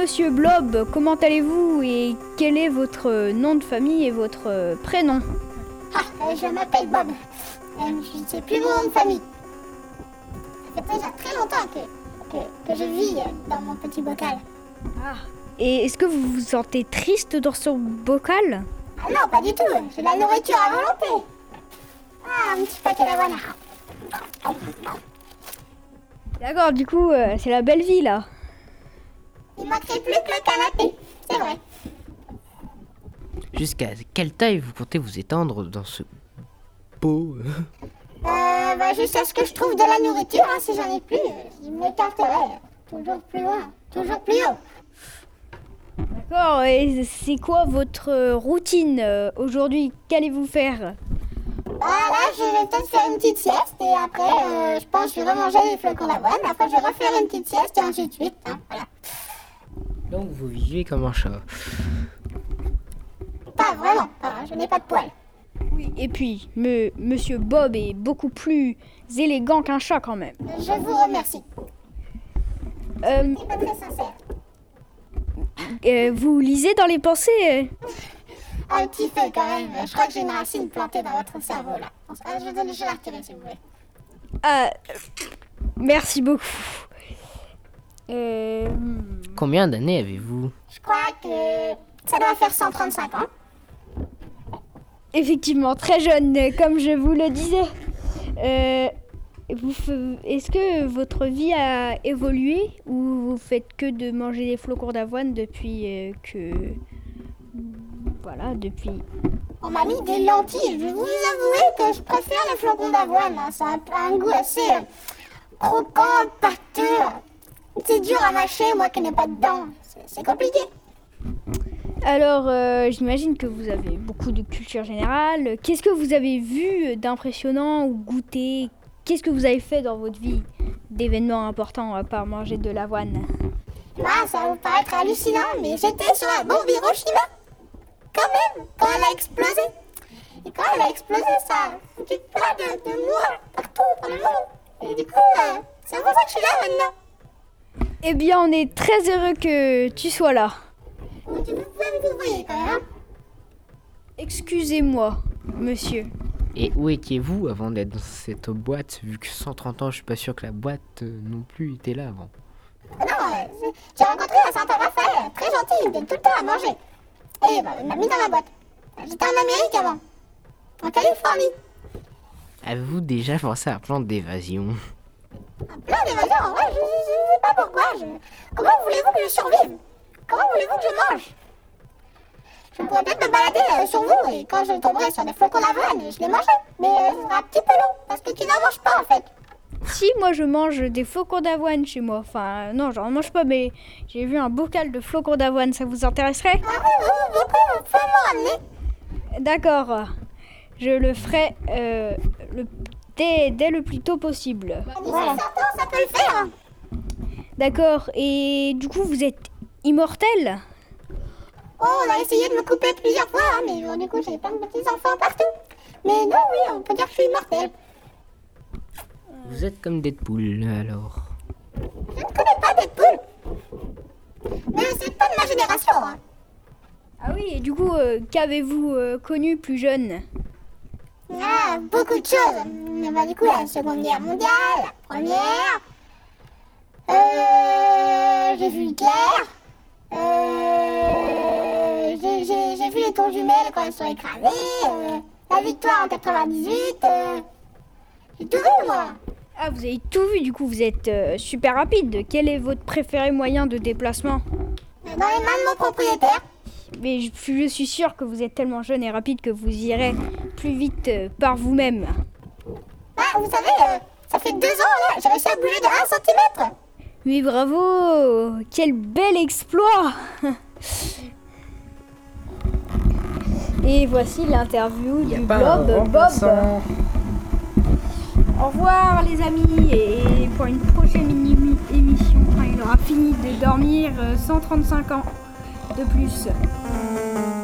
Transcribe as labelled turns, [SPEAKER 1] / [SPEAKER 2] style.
[SPEAKER 1] monsieur Blob, comment allez-vous et quel est votre nom de famille et votre prénom?
[SPEAKER 2] Je m'appelle Bob. Je ne sais plus mon nom de famille. Ça fait déjà très longtemps que je vis dans mon petit bocal.
[SPEAKER 1] Et est-ce que vous vous sentez triste dans ce bocal?
[SPEAKER 2] Ah non, pas du tout. J'ai de la nourriture à volonté. Un petit paquet d'avoine.
[SPEAKER 1] D'accord, du coup, c'est la belle vie là.
[SPEAKER 2] Il manquerait plus que le canapé, c'est vrai.
[SPEAKER 3] Jusqu'à quelle taille vous comptez vous étendre dans ce pot?
[SPEAKER 2] Jusqu'à ce que je trouve de la nourriture, si j'en ai plus, je m'écarterai toujours plus loin, toujours plus haut.
[SPEAKER 1] D'accord, et c'est quoi votre routine aujourd'hui? Qu'allez-vous faire?
[SPEAKER 2] Là, je vais peut-être faire une petite sieste et après, je pense que je vais remanger les flocons d'avoine. Après, je vais refaire une petite sieste et ainsi de suite. Voilà.
[SPEAKER 3] Donc vous vivez comme un chat.
[SPEAKER 2] Pas vraiment, je n'ai pas de poils.
[SPEAKER 1] Oui, et puis, monsieur Bob est beaucoup plus élégant qu'un chat quand même.
[SPEAKER 2] Je vous remercie. C'est pas très sincère.
[SPEAKER 1] Vous lisez dans les pensées?
[SPEAKER 2] Un petit peu quand même. Je crois que j'ai une racine plantée dans votre cerveau là. Je vais la retirer si vous voulez.
[SPEAKER 1] Merci beaucoup.
[SPEAKER 3] Combien d'années avez-vous?
[SPEAKER 2] Je crois que ça doit faire 135 ans.
[SPEAKER 1] Effectivement, très jeune, comme je vous le disais. Est-ce que votre vie a évolué ou vous faites que de manger des flocons d'avoine depuis depuis...
[SPEAKER 2] On m'a mis des lentilles. Je vais vous avouer que je préfère les flocons d'avoine. Ça a un goût assez croquant, pâteux. C'est dur à mâcher, moi qui n'ai pas de dents. C'est compliqué.
[SPEAKER 1] Alors, j'imagine que vous avez beaucoup de culture générale. Qu'est-ce que vous avez vu d'impressionnant ou goûté? Qu'est-ce que vous avez fait dans votre vie d'événements importants à part manger de l'avoine?
[SPEAKER 2] Ça va vous paraître hallucinant, mais j'étais sur la bombe Hiroshima. Quand même, quand elle a explosé. Et quand elle a explosé, ça a foutu plein de morts partout dans le monde. Et du coup, c'est pour ça que je suis là maintenant.
[SPEAKER 1] Eh bien, on est très heureux que tu sois là.
[SPEAKER 2] Vous pouvez me voyez quand même.
[SPEAKER 1] Excusez-moi, monsieur.
[SPEAKER 3] Et où étiez-vous avant d'être dans cette boîte? Vu que 130 ans, je suis pas sûr que la boîte non plus était là avant.
[SPEAKER 2] Non, j'ai rencontré un Santa Raphaël, très gentil, il me donne tout le temps à manger. Et il m'a mis dans la boîte. J'étais en Amérique avant, en Californie.
[SPEAKER 3] Avez-vous déjà pensé à un plan d'évasion?
[SPEAKER 2] Un plan d'évasion? Ouais, je sais pas pourquoi. Comment voulez-vous que je survive? Comment voulez-vous que je mange? Je pourrais peut-être me balader sur vous et quand je tomberai sur des flocons d'avoine, je les mangerai. Mais ce sera un petit peu long parce que tu n'en manges pas en fait.
[SPEAKER 1] Si, moi je mange des flocons d'avoine chez moi. Enfin, non, j'en mange pas, mais j'ai vu un bocal de flocons d'avoine. Ça vous intéresserait?
[SPEAKER 2] Ah oui, vous pouvez me ramener.
[SPEAKER 1] D'accord. Je le ferai dès le plus tôt possible.
[SPEAKER 2] D'ici 100 ans, ça peut le faire.
[SPEAKER 1] D'accord. Et du coup, vous êtes immortel?
[SPEAKER 2] Oh, on a essayé de me couper plusieurs fois, mais du coup, j'ai plein de petits-enfants partout. Mais non, oui, on peut dire que je suis immortel.
[SPEAKER 3] Vous êtes comme Deadpool, alors.
[SPEAKER 2] Je ne connais pas Deadpool. Mais c'est pas de ma génération.
[SPEAKER 1] Ah oui, et du coup, qu'avez-vous connu plus jeune?
[SPEAKER 2] Beaucoup de choses. Du coup, la Seconde Guerre mondiale, la Première. J'ai vu Hitler. J'ai vu les tours jumelles quand elles sont écrasées. La victoire en 98. J'ai tout vu, moi.
[SPEAKER 1] Ah, vous avez tout vu, du coup, vous êtes super rapide. Quel est votre préféré moyen de déplacement?
[SPEAKER 2] Dans les mains de mon propriétaire.
[SPEAKER 1] Mais je suis sûre que vous êtes tellement jeune et rapide que vous irez plus vite par vous-même.
[SPEAKER 2] Vous savez, ça fait 2 ans, là, j'ai réussi à bouger de 1 centimètre.
[SPEAKER 1] Oui, bravo! Quel bel exploit! Et voici l'interview du Blob Bob. Au revoir les amis, et pour une prochaine émission, quand il aura fini de dormir 135 ans de plus.